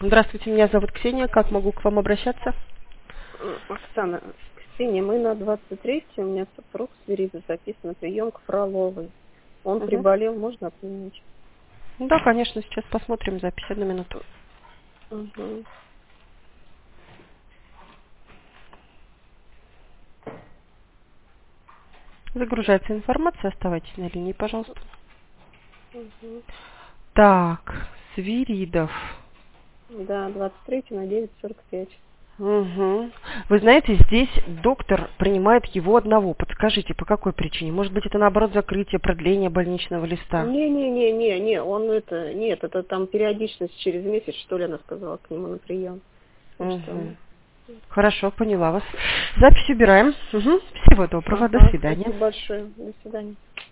Здравствуйте, меня зовут Ксения. Как могу к вам обращаться? Оксана, Ксения, мы на 23-м, у меня супруг Свиридов записан на прием к Фроловой. Он Угу. приболел, можно отменить? Да, конечно, сейчас посмотрим запись. 1 минуту. Угу. Загружается информация, оставайтесь на линии, пожалуйста. Угу. Так, Свиридов. Да, 23 на 9:45. Угу. Вы знаете, здесь доктор принимает его одного. Подскажите, по какой причине? Может быть, это наоборот закрытие, продление больничного листа? Не, он это, нет, это там периодичность через месяц, что ли, она сказала, к нему на прием. Так что, Угу. Хорошо, поняла вас. Запись убираем. Угу. Всего доброго, до ага, свидания. спасибо большое, до свидания.